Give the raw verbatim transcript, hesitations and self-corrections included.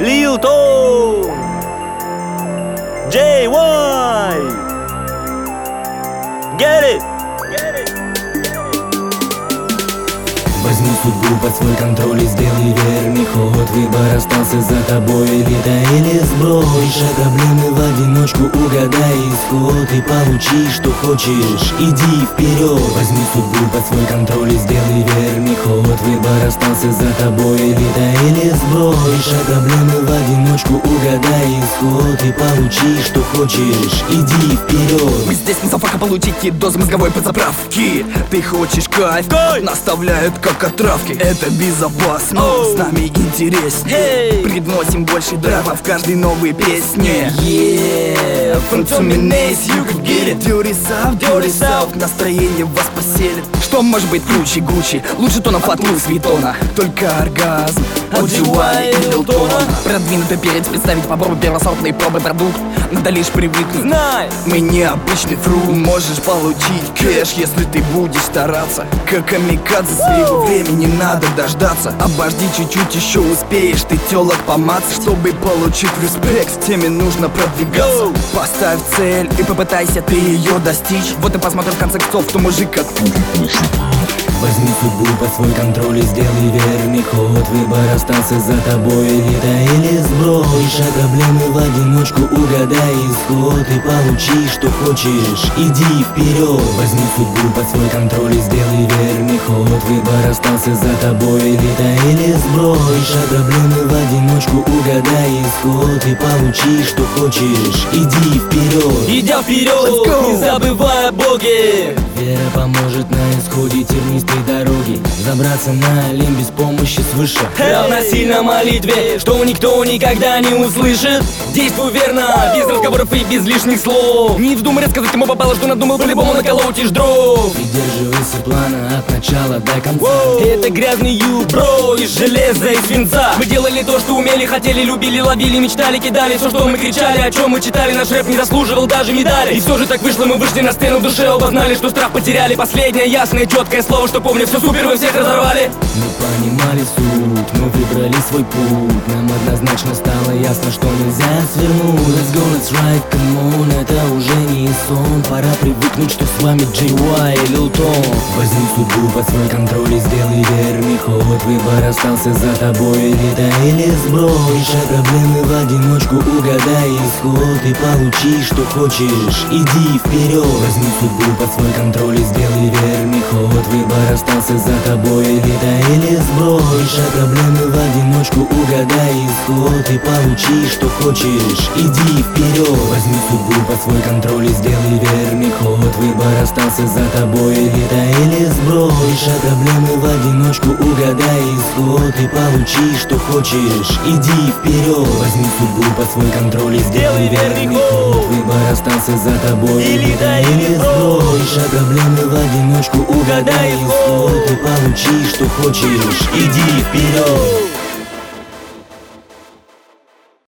Lil Ton, Джей Уай, Get it! Возьми судьбу под свой контроль и сделай верный ход. Выбор остался за тобой, элита или сбрось. А проблемы в одиночку, угадай исход и получи, что хочешь, иди вперед. Возьми судьбу под свой контроль и сделай верный ход. Выбор остался за тобой, элита или сбрось. А проблемы в одиночку, угадай исход и получи, что хочешь, иди вперед. Мы здесь, мазафака, получите дозу мозговой подзаправки. Ты хочешь кайф, наставляют как отравки. Это безопасно, oh. С нами интереснее, hey. Приносим больше драйва в каждой новой песне. Yeah, from two minutes you can get it. Dirty South, Dirty South, настроение вас поселит. Что может быть круче Гуччи? Лучше тонов от Луис Виттона. Только оргазм от Джей Уай и Lil Ton. Продвинутый перец представить, попробуй первосортный пробы продукт. Надо лишь привыкнуть, знай, мы не обычный фрукт. Можешь получить кэш, если ты будешь стараться. Как камикадзе, своего времени надо дождаться. Обожди чуть-чуть, еще успеешь ты тёлок поматься. Чтобы получить респект, с теми нужно продвигаться. Поставь цель и попытайся ты ее достичь. Вот и посмотрим в конце концов, кто мужик как ты. Возьми судьбу под свой контроль и сделай верный ход. Выбор остался за тобой, элита или сбрось. А проблемы в одиночку, угадай исход и получи, что хочешь, иди вперед. Возьми судьбу под свой контроль и сделай верный ход. Выбор остался за тобой, элита или сбрось. А проблемы в одиночку, угадай исход и получи, что хочешь, иди вперед. Идя вперед, не забывай о Боге. Вера поможет на исходе тернистой дороги. Забраться на Олимп без помощи свыше. Равносильно молитве, что никто никогда не услышит. Действуй верно, без разговоров и без лишних слов. Не вздумай рассказать ему попало, что надумал, по-любому наколотишь дров. Придерживайся плана от начала до конца. Воу. Это грязный юбро из железа и свинца. Мы делали то, что умели, хотели, любили, ловили, мечтали, кидали все, что мы кричали, о чем мы читали. Наш рэп не заслуживал даже медали. И все же так вышло, мы вышли на сцену, в душе оба знали, что страх потеряли. Последнее ясное, четкое слово, что помню, все супер, вы всех разорвали. Мы понимали суть, мы выбрали свой путь. Нам однозначно стало ясно, что нельзя свернуть. Let's go, let's ride, come on, это уже не сон. Пора привыкнуть, что с вами Джей Уай и Lil Ton. Возьми судьбу под свой контроль и сделай верный ход. Выбор остался за тобой, элита или сбрось. А проблемы в одиночку, угадай исход и получи, что хочешь, иди вперед. Возьми судьбу под свой контроль и сделай верный ход. Выбор остался за тобой, элита или сбрось. А проблемы в одиночку, угадай исход и получи, что хочешь, иди вперед. Возьми судьбу под свой контроль и сделай верный ход. Выбор остался за тобой, элита или сбрось. А проблемы в одиночку, угадай исход и получи, что хочешь, иди вперед. Возьми судьбу под свой контроль и сделай верный ход. Выбор остался за тобой, элита или сбрось. А проблемы в одиночку, угадай исход и получи, что хочешь, иди вперед.